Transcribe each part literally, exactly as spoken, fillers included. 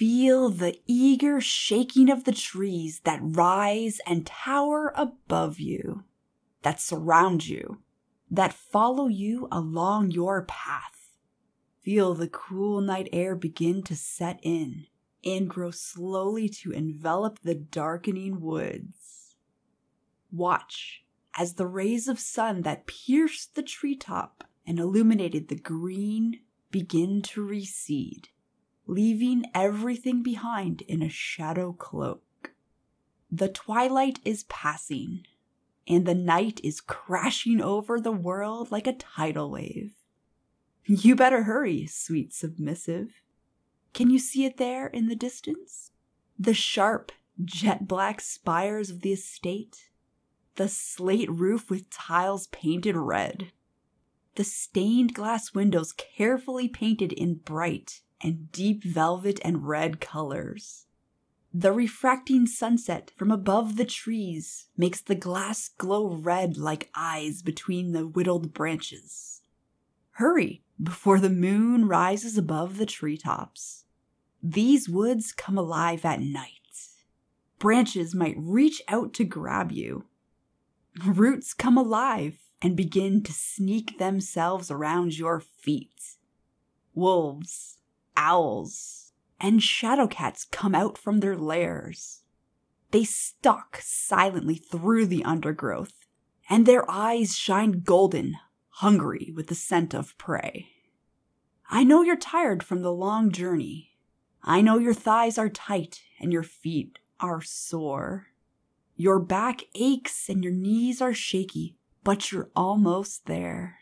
feel the eager shaking of the trees that rise and tower above you, that surround you, that follow you along your path. Feel the cool night air begin to set in and grow slowly to envelop the darkening woods. Watch as the rays of sun that pierced the treetop and illuminated the green begin to recede, leaving everything behind in a shadow cloak. The twilight is passing, and the night is crashing over the world like a tidal wave. You better hurry, sweet submissive. Can you see it there in the distance? The sharp, jet-black spires of the estate, the slate roof with tiles painted red, the stained glass windows carefully painted in bright and deep velvet and red colors. The refracting sunset from above the trees makes the glass glow red like eyes between the whittled branches. Hurry before the moon rises above the treetops. These woods come alive at night. Branches might reach out to grab you. Roots come alive and begin to sneak themselves around your feet. Wolves, owls, and shadow cats come out from their lairs. They stalk silently through the undergrowth, and their eyes shine golden, hungry with the scent of prey. I know you're tired from the long journey. I know your thighs are tight and your feet are sore. Your back aches and your knees are shaky, but you're almost there.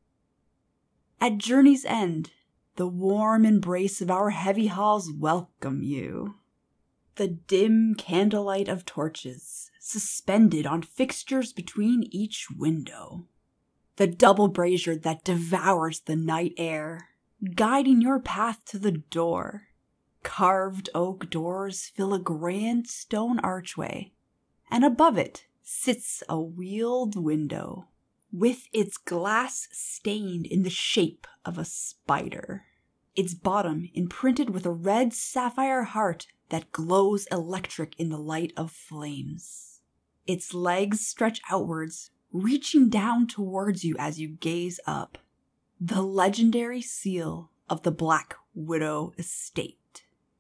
At journey's end, the warm embrace of our heavy halls welcome you. The dim candlelight of torches suspended on fixtures between each window. The double brazier that devours the night air, guiding your path to the door. Carved oak doors fill a grand stone archway, and above it sits a wheeled window, with its glass stained in the shape of a spider, its bottom imprinted with a red sapphire heart that glows electric in the light of flames. Its legs stretch outwards, reaching down towards you as you gaze up. The legendary seal of the Black Widow estate.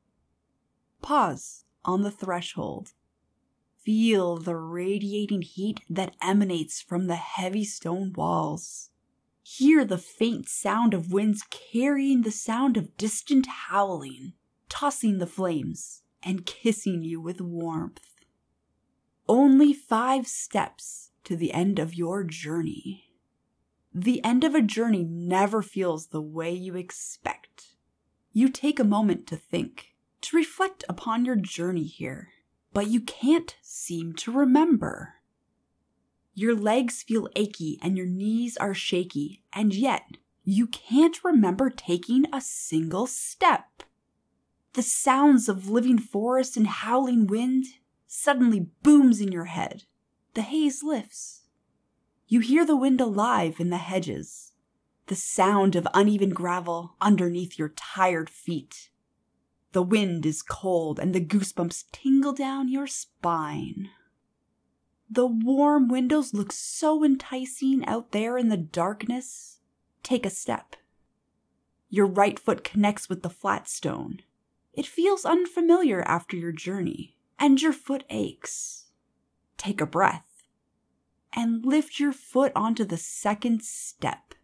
Pause on the threshold. Feel the radiating heat that emanates from the heavy stone walls. Hear the faint sound of winds carrying the sound of distant howling, tossing the flames and kissing you with warmth. Only five steps to the end of your journey. The end of a journey never feels the way you expect. You take a moment to think, to reflect upon your journey here. But you can't seem to remember. Your legs feel achy and your knees are shaky, and yet you can't remember taking a single step. The sounds of living forest and howling wind suddenly booms in your head. The haze lifts. You hear the wind alive in the hedges, the sound of uneven gravel underneath your tired feet. The wind is cold and the goosebumps tingle down your spine. The warm windows look so enticing out there in the darkness. Take a step. Your right foot connects with the flat stone. It feels unfamiliar after your journey, and your foot aches. Take a breath, and lift your foot onto the second step.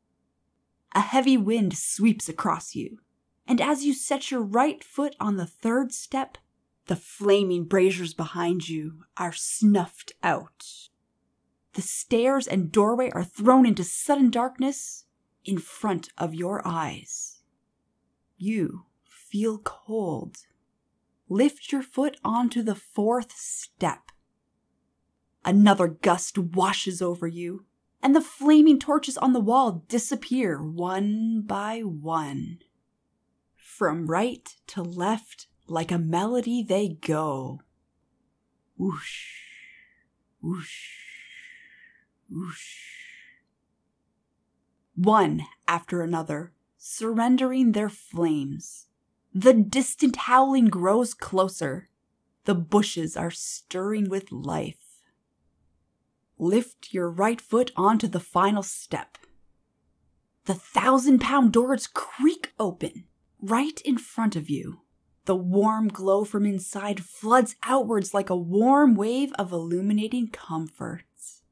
A heavy wind sweeps across you. And as you set your right foot on the third step, the flaming braziers behind you are snuffed out. The stairs and doorway are thrown into sudden darkness in front of your eyes. You feel cold. Lift your foot onto the fourth step. Another gust washes over you, and the flaming torches on the wall disappear one by one. From right to left, like a melody they go. Whoosh, whoosh, whoosh. One after another, surrendering their flames. The distant howling grows closer. The bushes are stirring with life. Lift your right foot onto the final step. The thousand-pound doors creak open right in front of you. The warm glow from inside floods outwards like a warm wave of illuminating comfort.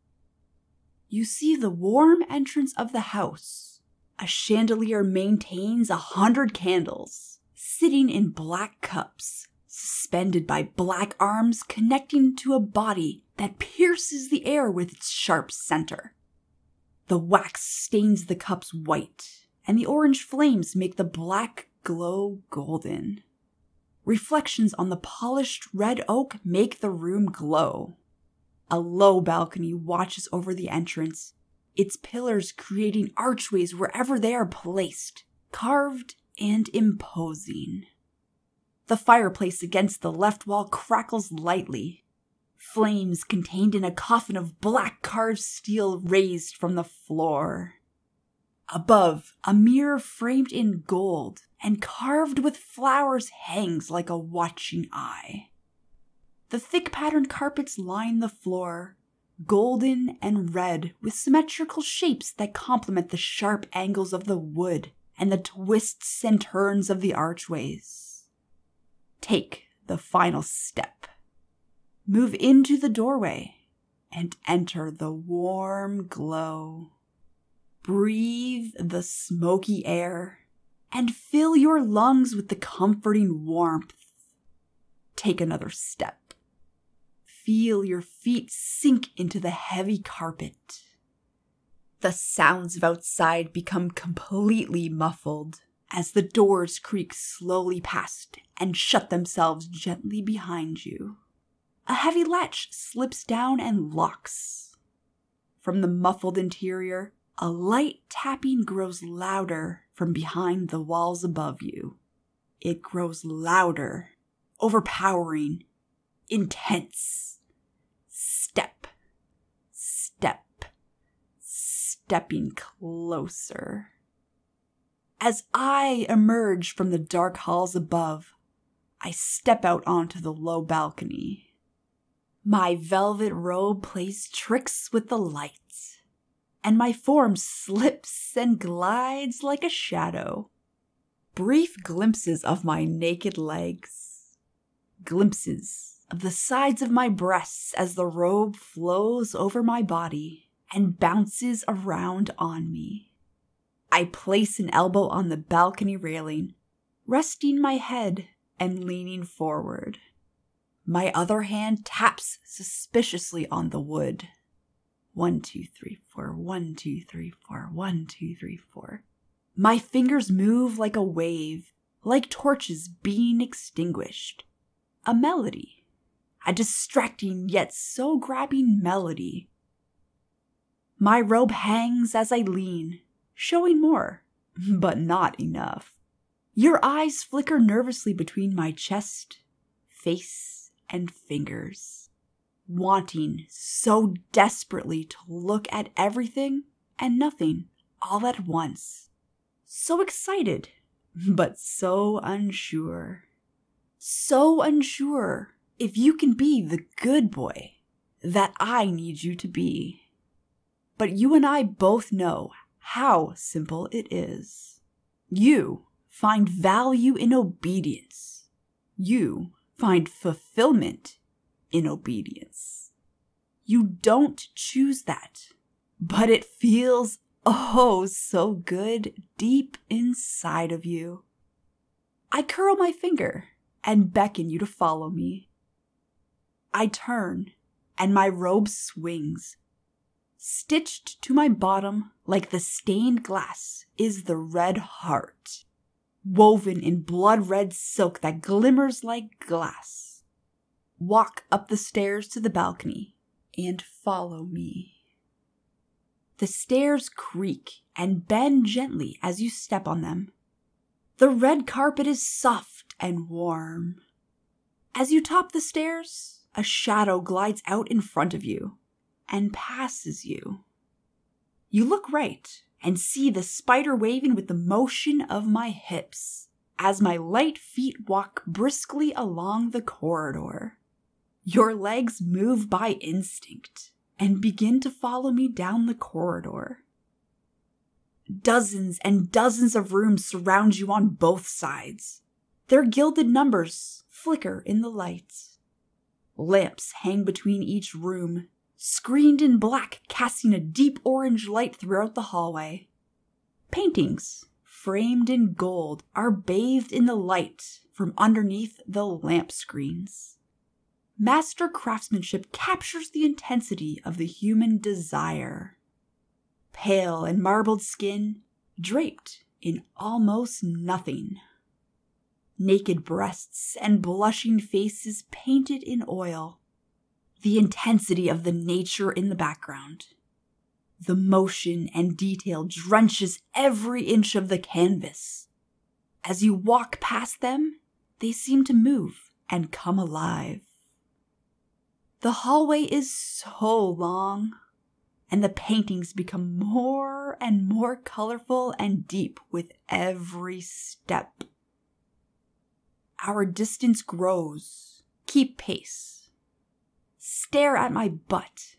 You see the warm entrance of the house. A chandelier maintains a hundred candles, sitting in black cups, suspended by black arms connecting to a body that pierces the air with its sharp center. The wax stains the cups white, and the orange flames make the black glow golden. Reflections on the polished red oak make the room glow. A low balcony watches over the entrance, its pillars creating archways wherever they are placed, carved and imposing. The fireplace against the left wall crackles lightly. Flames contained in a coffin of black carved steel raised from the floor. Above, a mirror framed in gold and carved with flowers hangs like a watching eye. The thick patterned carpets line the floor, golden and red with symmetrical shapes that complement the sharp angles of the wood and the twists and turns of the archways. Take the final step. Move into the doorway and enter the warm glow. Breathe the smoky air and fill your lungs with the comforting warmth. Take another step. Feel your feet sink into the heavy carpet. The sounds of outside become completely muffled as the doors creak slowly past and shut themselves gently behind you. A heavy latch slips down and locks. From the muffled interior, a light tapping grows louder from behind the walls above you. It grows louder, overpowering, intense. Step, step, stepping closer. As I emerge from the dark halls above, I step out onto the low balcony. My velvet robe plays tricks with the lights, and my form slips and glides like a shadow. Brief glimpses of my naked legs, glimpses of the sides of my breasts as the robe flows over my body and bounces around on me. I place an elbow on the balcony railing, resting my head and leaning forward. My other hand taps suspiciously on the wood. One, two, three, four, one, two, three, four, one, two, three, four. My fingers move like a wave, like torches being extinguished. A melody. A distracting yet so grabbing melody. My robe hangs as I lean, showing more, but not enough. Your eyes flicker nervously between my chest, face, and fingers, wanting so desperately to look at everything and nothing all at once. So excited, but so unsure. So unsure if you can be the good boy that I need you to be. But you and I both know how simple it is. You find value in obedience. You find fulfillment in obedience. You don't choose that, but it feels oh so good deep inside of you. I curl my finger and beckon you to follow me. I turn, and my robe swings. Stitched to my bottom like the stained glass is the red heart, woven in blood-red silk that glimmers like glass. Walk up the stairs to the balcony and follow me. The stairs creak and bend gently as you step on them. The red carpet is soft and warm. As you top the stairs, a shadow glides out in front of you and passes you. You look right and see the spider waving with the motion of my hips as my light feet walk briskly along the corridor. Your legs move by instinct and begin to follow me down the corridor. Dozens and dozens of rooms surround you on both sides. Their gilded numbers flicker in the light. Lamps hang between each room, screened in black, casting a deep orange light throughout the hallway. Paintings, framed in gold, are bathed in the light from underneath the lamp screens. Master craftsmanship captures the intensity of the human desire. Pale and marbled skin, draped in almost nothing. Naked breasts and blushing faces painted in oil. The intensity of the nature in the background. The motion and detail drenches every inch of the canvas. As you walk past them, they seem to move and come alive. The hallway is so long, and the paintings become more and more colorful and deep with every step. Our distance grows. Keep pace. Stare at my butt.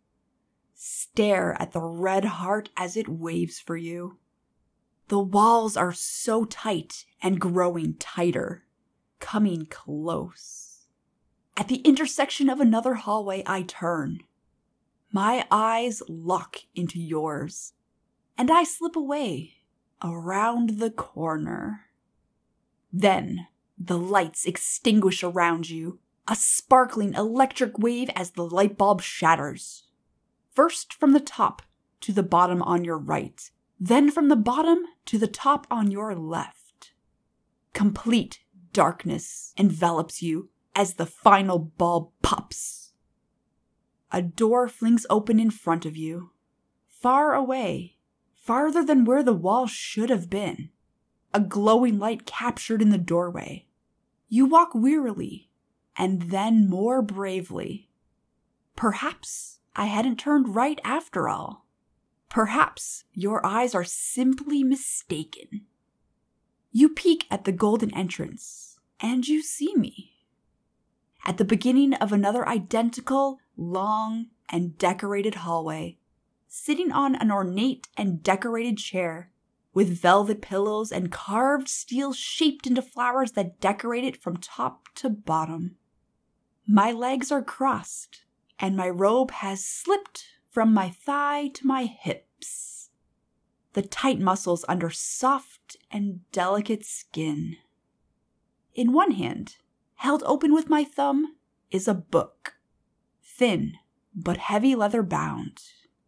Stare at the red heart as it waves for you. The walls are so tight and growing tighter, coming close. At the intersection of another hallway, I turn. My eyes lock into yours, and I slip away around the corner. Then the lights extinguish around you, a sparkling electric wave as the light bulb shatters. First from the top to the bottom on your right, then from the bottom to the top on your left. Complete darkness envelops you as the final bulb pops. A door flings open in front of you, far away, farther than where the wall should have been. A glowing light captured in the doorway. You walk wearily, and then more bravely. Perhaps I hadn't turned right after all. Perhaps your eyes are simply mistaken. You peek at the golden entrance, and you see me. At the beginning of another identical, long, and decorated hallway, sitting on an ornate and decorated chair, with velvet pillows and carved steel shaped into flowers that decorate it from top to bottom. My legs are crossed, and my robe has slipped from my thigh to my hips. The tight muscles under soft and delicate skin. In one hand, held open with my thumb, is a book, thin but heavy leather bound.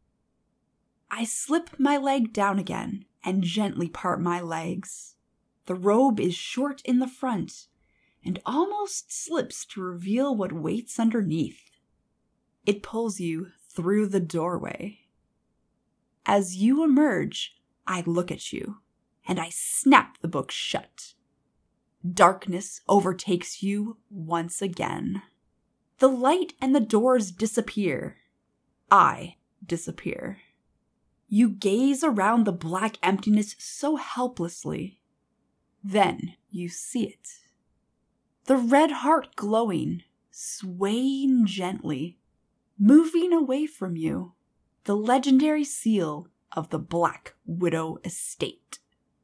I slip my leg down again and gently part my legs. The robe is short in the front and almost slips to reveal what waits underneath. It pulls you through the doorway. As you emerge, I look at you and I snap the book shut. Darkness overtakes you once again. The light and the doors disappear. I disappear. You gaze around the black emptiness so helplessly. Then you see it. The red heart glowing, swaying gently, moving away from you. The legendary seal of the Black Widow estate.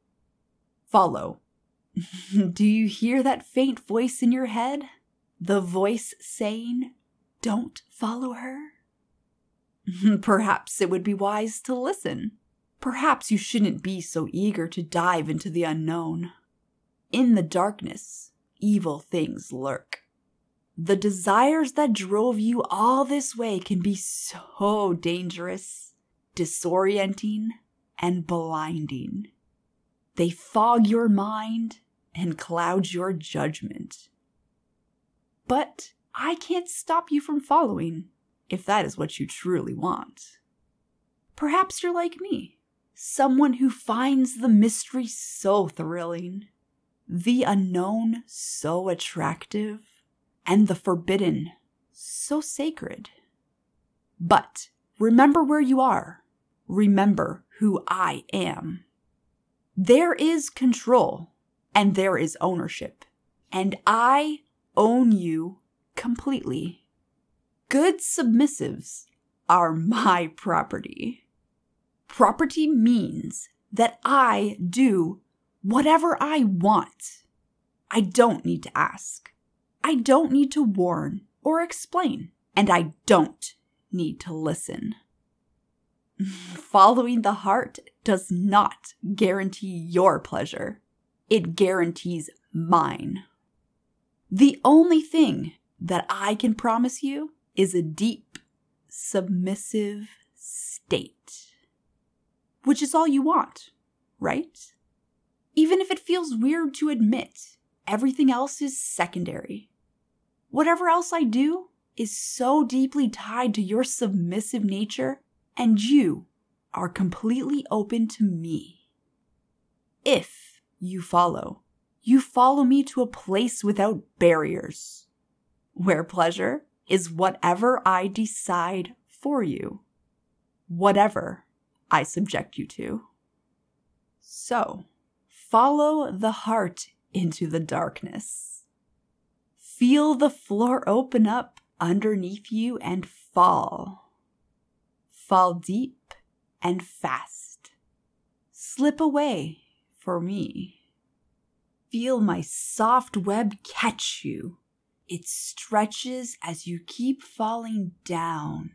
Follow. Do you hear that faint voice in your head? The voice saying, "Don't follow her"? Perhaps it would be wise to listen. Perhaps you shouldn't be so eager to dive into the unknown. In the darkness, evil things lurk. The desires that drove you all this way can be so dangerous, disorienting, and blinding. They fog your mind and cloud your judgment. But I can't stop you from following, if that is what you truly want. Perhaps you're like me, someone who finds the mystery so thrilling, the unknown so attractive, and the forbidden so sacred. But remember where you are. Remember who I am. There is control, and there is ownership. And I own you completely. Good submissives are my property. Property means that I do whatever I want. I don't need to ask. I don't need to warn or explain. And I don't need to listen. Following the heart does not guarantee your pleasure. It guarantees mine. The only thing that I can promise you is a deep, submissive state. Which is all you want, right? Even if it feels weird to admit, everything else is secondary. Whatever else I do is so deeply tied to your submissive nature, and you are completely open to me. If you follow, you follow me to a place without barriers, where pleasure is whatever I decide for you, whatever I subject you to. So, follow the heart into the darkness. Feel the floor open up underneath you and fall. Fall deep and fast. Slip away for me. Feel my soft web catch you. It stretches as you keep falling down.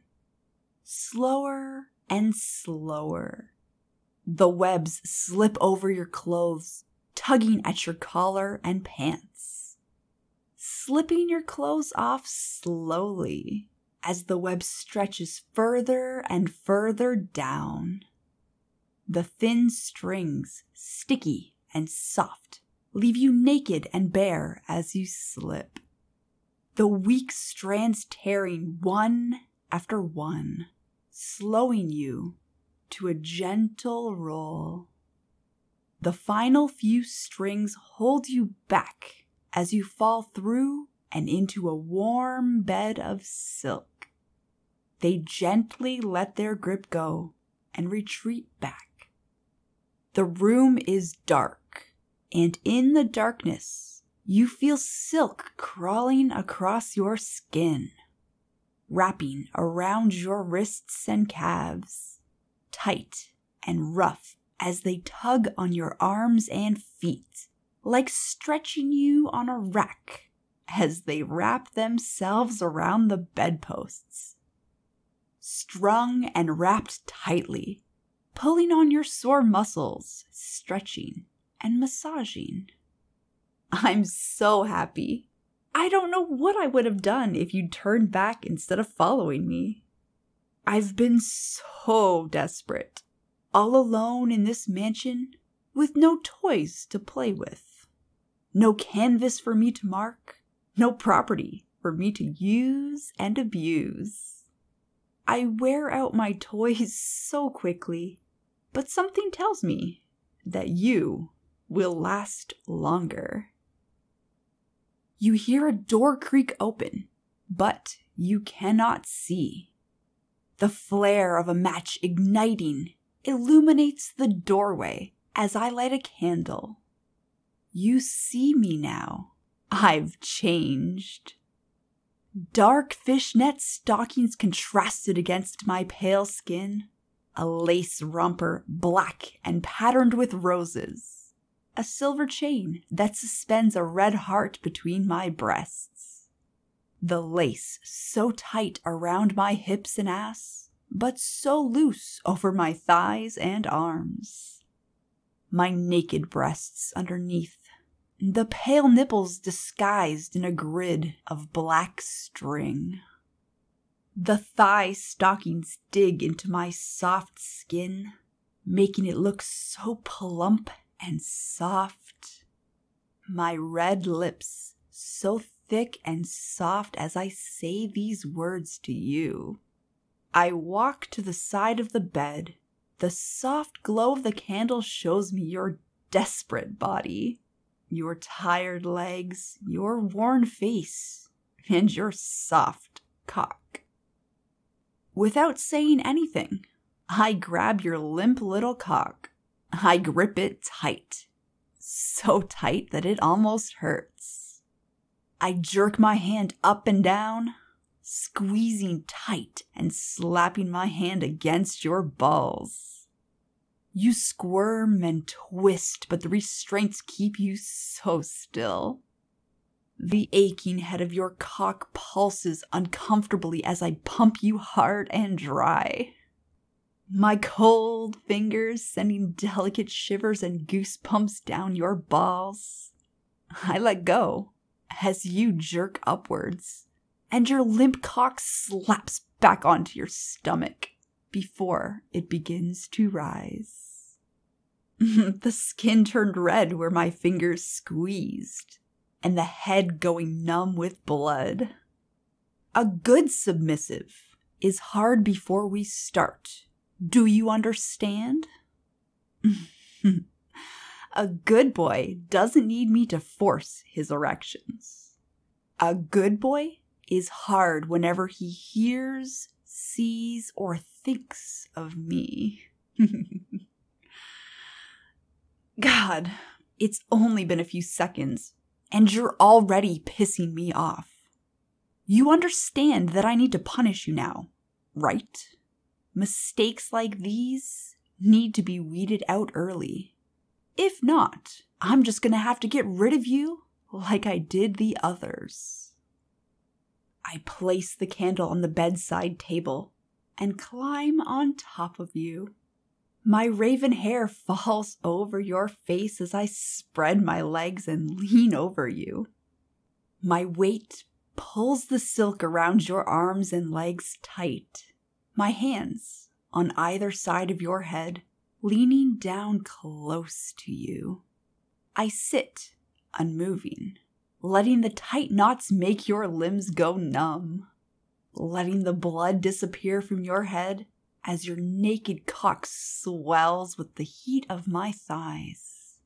Slower and slower. The webs slip over your clothes, tugging at your collar and pants. Slipping your clothes off slowly as the web stretches further and further down. The thin strings, sticky and soft, leave you naked and bare as you slip. The weak strands tearing one after one, slowing you to a gentle roll. The final few strings hold you back as you fall through and into a warm bed of silk. They gently let their grip go and retreat back. The room is dark, and in the darkness, you feel silk crawling across your skin, wrapping around your wrists and calves, tight and rough as they tug on your arms and feet, like stretching you on a rack as they wrap themselves around the bedposts. Strung and wrapped tightly, pulling on your sore muscles, stretching and massaging. I'm so happy. I don't know what I would have done if you'd turned back instead of following me. I've been so desperate, all alone in this mansion with no toys to play with, no canvas for me to mark, no property for me to use and abuse. I wear out my toys so quickly, but something tells me that you will last longer. You hear a door creak open, but you cannot see. The flare of a match igniting illuminates the doorway as I light a candle. You see me now. I've changed. Dark fishnet stockings contrasted against my pale skin, a lace romper black and patterned with roses, a silver chain that suspends a red heart between my breasts, the lace so tight around my hips and ass, but so loose over my thighs and arms, my naked breasts underneath, the pale nipples disguised in a grid of black string. The thigh stockings dig into my soft skin, making it look so plump and soft. My red lips so thick and soft as I say these words to you. I walk to the side of the bed. The soft glow of the candle shows me your desperate body, your tired legs, your worn face, and your soft cock. Without saying anything, I grab your limp little cock. I grip it tight, so tight that it almost hurts. I jerk my hand up and down, squeezing tight and slapping my hand against your balls. You squirm and twist, but the restraints keep you so still. The aching head of your cock pulses uncomfortably as I pump you hard and dry. My cold fingers sending delicate shivers and goosebumps down your balls. I let go as you jerk upwards, and your limp cock slaps back onto your stomach before it begins to rise. The skin turned red where my fingers squeezed, and the head going numb with blood. A good submissive is hard before we start. Do you understand? A good boy doesn't need me to force his erections. A good boy is hard whenever he hears, sees, or thinks of me. God, it's only been a few seconds, and you're already pissing me off. You understand that I need to punish you now, right? Mistakes like these need to be weeded out early. If not, I'm just gonna have to get rid of you like I did the others. I place the candle on the bedside table and climb on top of you. My raven hair falls over your face as I spread my legs and lean over you. My weight pulls the silk around your arms and legs tight. My hands on either side of your head, leaning down close to you. I sit, unmoving, letting the tight knots make your limbs go numb, letting the blood disappear from your head as your naked cock swells with the heat of my thighs.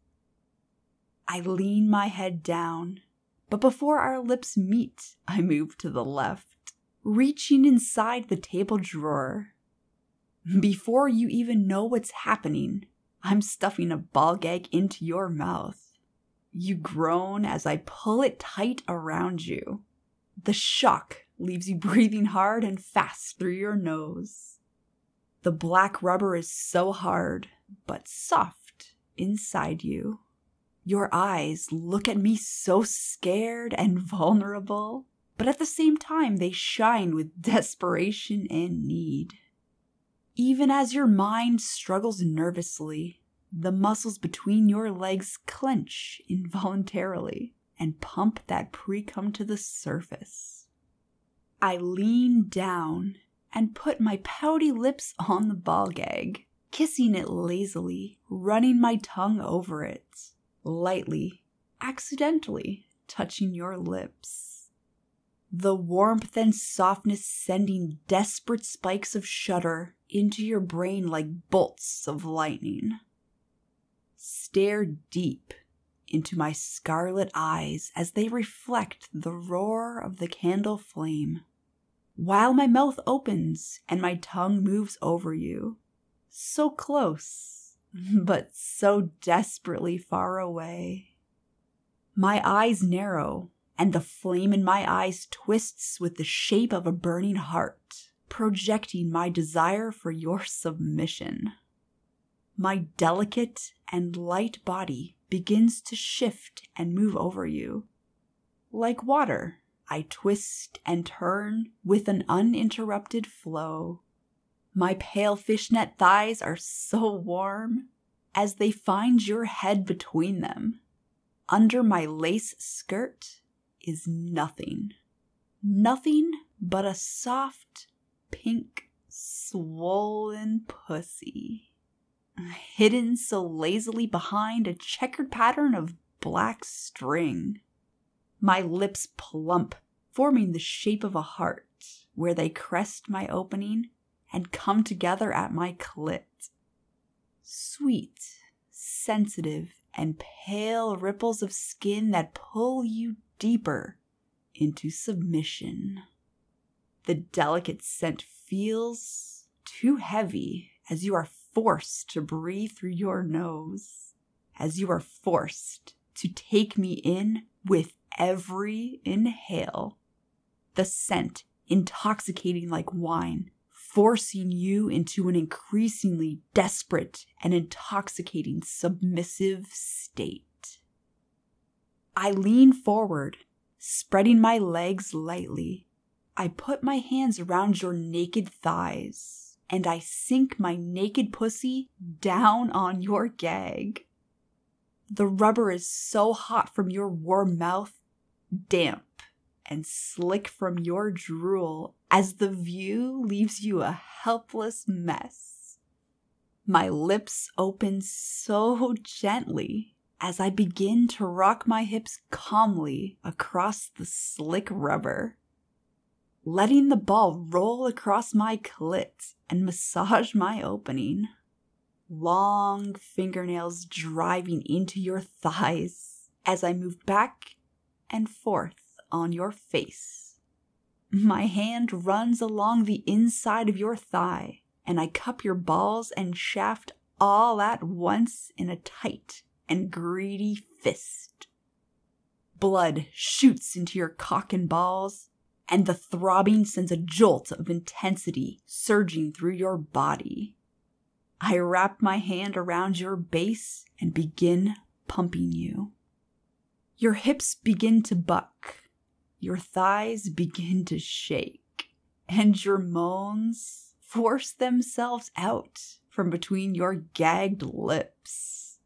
I lean my head down, but before our lips meet, I move to the left, reaching inside the table drawer. Before you even know what's happening, I'm stuffing a ball gag into your mouth. You groan as I pull it tight around you. The shock leaves you breathing hard and fast through your nose. The black rubber is so hard, but soft inside you. Your eyes look at me so scared and vulnerable, but at the same time they shine with desperation and need. Even as your mind struggles nervously, the muscles between your legs clench involuntarily and pump that pre-cum to the surface. I lean down and put my pouty lips on the ball gag, kissing it lazily, running my tongue over it, lightly, accidentally touching your lips. The warmth and softness sending desperate spikes of shudder into your brain like bolts of lightning. Stare deep into my scarlet eyes as they reflect the roar of the candle flame, while my mouth opens and my tongue moves over you, so close, but so desperately far away. My eyes narrow, and the flame in my eyes twists with the shape of a burning heart, projecting my desire for your submission. My delicate and light body begins to shift and move over you. Like water, I twist and turn with an uninterrupted flow. My pale fishnet thighs are so warm as they find your head between them. Under my lace skirt is nothing. Nothing but a soft, pink, swollen pussy, hidden so lazily behind a checkered pattern of black string. My lips plump, forming the shape of a heart, where they crest my opening and come together at my clit. Sweet, sensitive, and pale ripples of skin that pull you deeper into submission. The delicate scent feels too heavy as you are forced to breathe through your nose, as you are forced to take me in with every inhale. The scent intoxicating like wine, forcing you into an increasingly desperate and intoxicating submissive state. I lean forward, spreading my legs lightly. I put my hands around your naked thighs, and I sink my naked pussy down on your gag. The rubber is so hot from your warm mouth, damp and slick from your drool, as the view leaves you a helpless mess. My lips open so gently as I begin to rock my hips calmly across the slick rubber, letting the ball roll across my clit and massage my opening. Long fingernails driving into your thighs as I move back and forth on your face. My hand runs along the inside of your thigh, and I cup your balls and shaft all at once in a tight and greedy fist. Blood shoots into your cock and balls, and the throbbing sends a jolt of intensity surging through your body. I wrap my hand around your base and begin pumping you. Your hips begin to buck, your thighs begin to shake, and your moans force themselves out from between your gagged lips.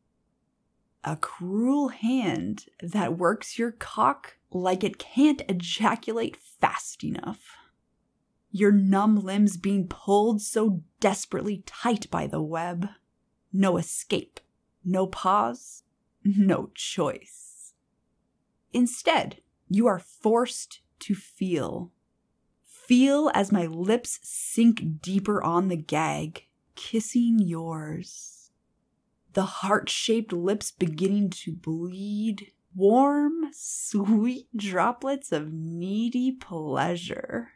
A cruel hand that works your cock like it can't ejaculate fast enough. Your numb limbs being pulled so desperately tight by the web. No escape, no pause, no choice. Instead, you are forced to feel. Feel as my lips sink deeper on the gag, kissing yours. The heart-shaped lips beginning to bleed, warm, sweet droplets of needy pleasure.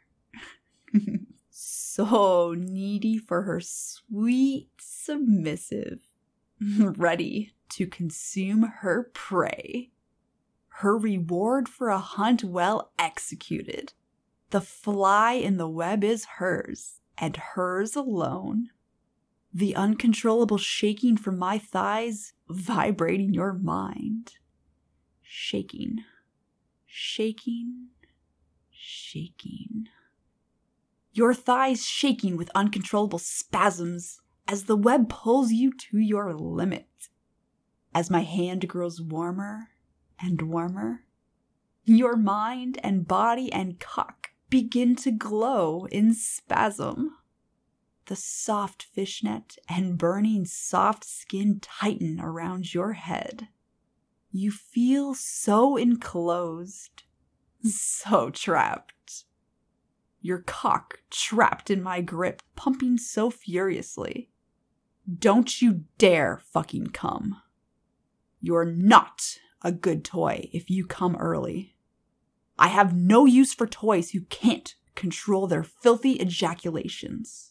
So needy for her sweet submissive, ready to consume her prey. Her reward for a hunt well executed. The fly in the web is hers, and hers alone. The uncontrollable shaking from my thighs vibrating your mind. Shaking, shaking, shaking. Your thighs shaking with uncontrollable spasms as the web pulls you to your limit. As my hand grows warmer and warmer, your mind and body and cock begin to glow in spasm. The soft fishnet and burning soft skin tighten around your head. You feel so enclosed, so trapped. Your cock trapped in my grip, pumping so furiously. Don't you dare fucking come. You're not a good toy if you come early. I have no use for toys who can't control their filthy ejaculations.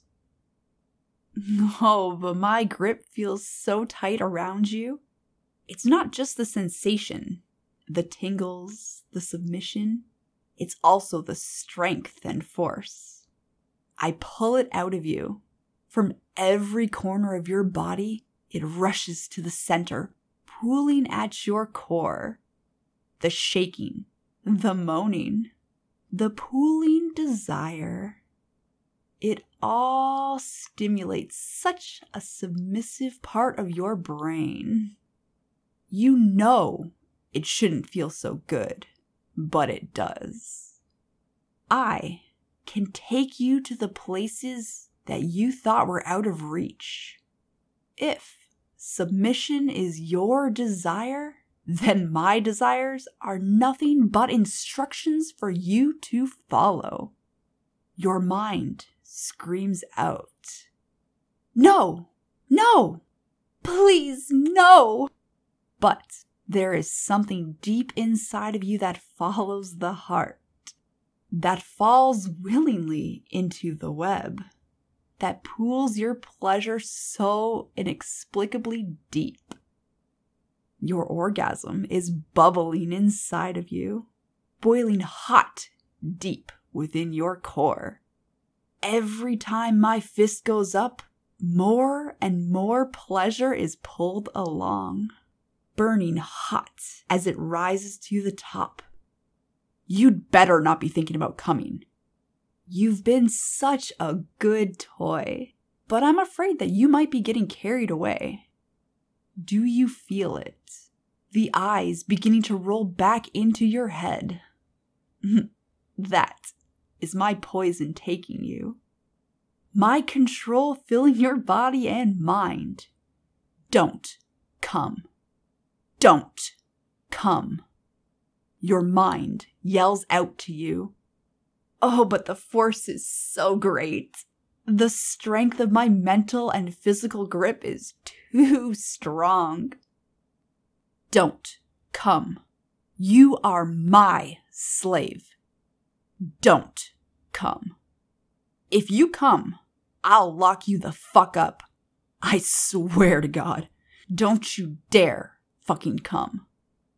Oh, but my grip feels so tight around you. It's not just the sensation, the tingles, the submission. It's also the strength and force. I pull it out of you. From every corner of your body, it rushes to the center, pulling at your core. The shaking, the moaning, the pooling desire. It all stimulates such a submissive part of your brain. You know it shouldn't feel so good, but it does. I can take you to the places that you thought were out of reach. If submission is your desire, then my desires are nothing but instructions for you to follow. Your mind screams out, "No! No! Please, no!" But there is something deep inside of you that follows the heart, that falls willingly into the web, that pools your pleasure so inexplicably deep. Your orgasm is bubbling inside of you, boiling hot deep within your core. Every time my fist goes up, more and more pleasure is pulled along, burning hot as it rises to the top. You'd better not be thinking about coming. You've been such a good toy, but I'm afraid that you might be getting carried away. Do you feel it? The eyes beginning to roll back into your head. That is my poison taking you. My control filling your body and mind. Don't come. Don't come. Your mind yells out to you. Oh, but the force is so great. The strength of my mental and physical grip is too strong. Don't come. You are my slave. Don't come. If you come, I'll lock you the fuck up. I swear to God. Don't you dare fucking come.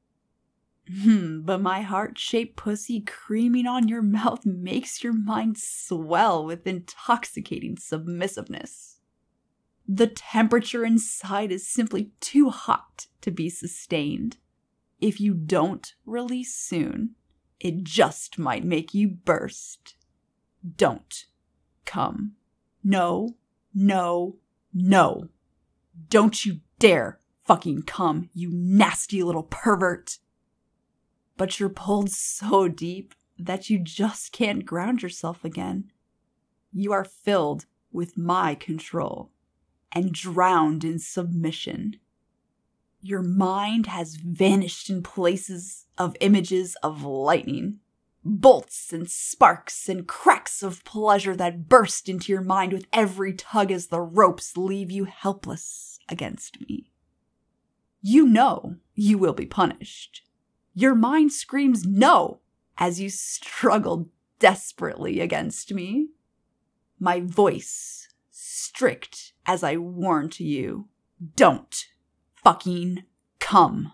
Hmm, but my heart-shaped pussy creaming on your mouth makes your mind swell with intoxicating submissiveness. The temperature inside is simply too hot to be sustained. If you don't release soon, it just might make you burst. Don't come. No, no, no. Don't you dare fucking come, you nasty little pervert. But you're pulled so deep that you just can't ground yourself again. You are filled with my control and drowned in submission. Your mind has vanished in places of images of lightning, bolts and sparks and cracks of pleasure that burst into your mind with every tug as the ropes leave you helpless against me. You know you will be punished. Your mind screams no as you struggle desperately against me. My voice, strict as I warn to you, don't fucking come.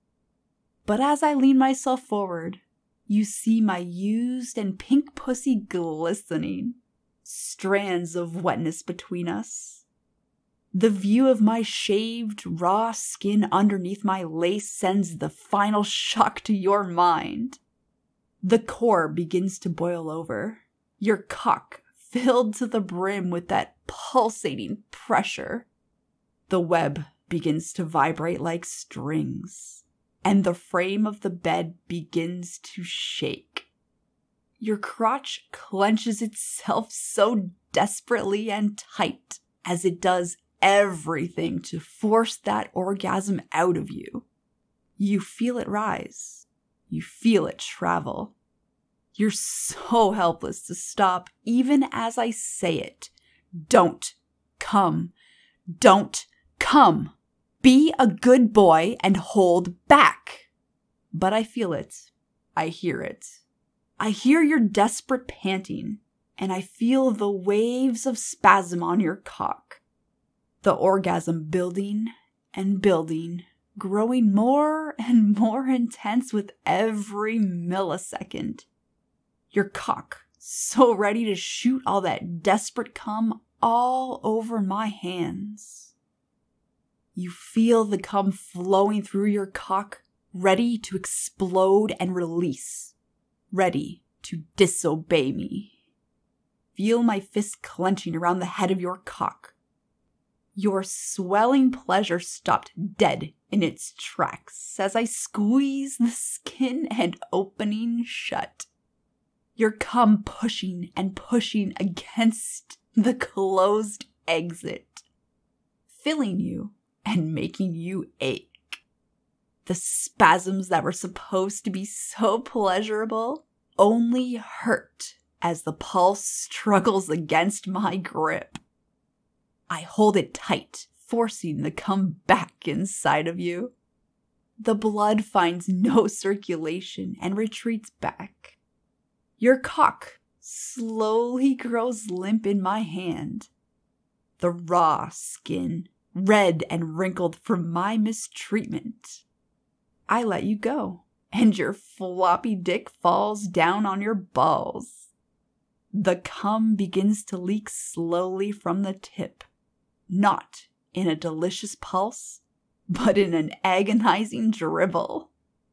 But as I lean myself forward, you see my used and pink pussy glistening, strands of wetness between us. The view of my shaved, raw skin underneath my lace sends the final shock to your mind. The core begins to boil over, your cock filled to the brim with that pulsating pressure. The web begins to vibrate like strings, and the frame of the bed begins to shake. Your crotch clenches itself so desperately and tight as it does everything to force that orgasm out of you. You feel it rise. You feel it travel. You're so helpless to stop even as I say it. Don't come. Don't come. Be a good boy and hold back. But I feel it. I hear it. I hear your desperate panting, and I feel the waves of spasm on your cock. The orgasm building and building, growing more and more intense with every millisecond. Your cock so ready to shoot all that desperate cum all over my hands. You feel the cum flowing through your cock, ready to explode and release, ready to disobey me. Feel my fist clenching around the head of your cock. Your swelling pleasure stopped dead in its tracks as I squeeze the skin and opening shut. Your cum pushing and pushing against the closed exit, filling you and making you ache. The spasms that were supposed to be so pleasurable only hurt as the pulse struggles against my grip. I hold it tight, forcing the cum back inside of you. The blood finds no circulation and retreats back. Your cock slowly grows limp in my hand. The raw skin, red and wrinkled from my mistreatment, I let you go, and your floppy dick falls down on your balls. The cum begins to leak slowly from the tip, not in a delicious pulse, but in an agonizing dribble.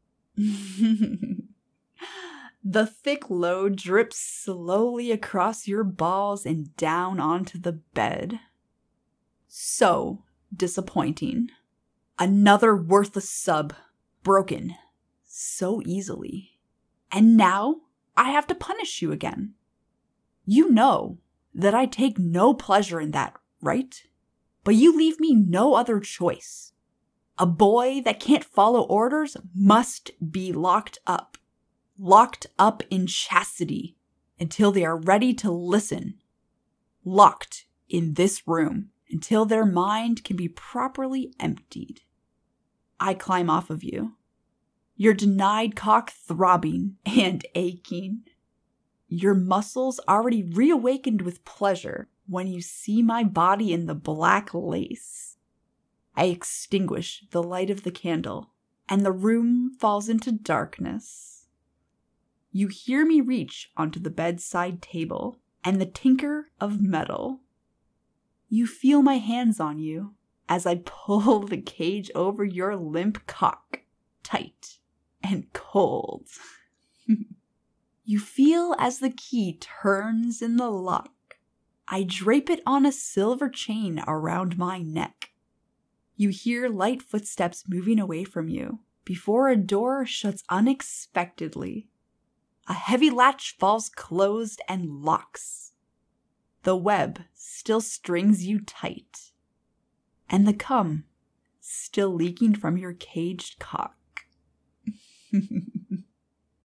The thick load drips slowly across your balls and down onto the bed. So disappointing. Another worthless sub, broken so easily. And now I have to punish you again. You know that I take no pleasure in that, right? But you leave me no other choice. A boy that can't follow orders must be locked up. Locked up in chastity until they are ready to listen. Locked in this room until their mind can be properly emptied. I climb off of you, your denied cock throbbing and aching. Your muscles already reawakened with pleasure when you see my body in the black lace. I extinguish the light of the candle, and the room falls into darkness. You hear me reach onto the bedside table and the tinker of metal. You feel my hands on you as I pull the cage over your limp cock, tight and cold. You feel as the key turns in the lock. I drape it on a silver chain around my neck. You hear light footsteps moving away from you before a door shuts unexpectedly. A heavy latch falls closed and locks. The web still strings you tight. And the cum still leaking from your caged cock.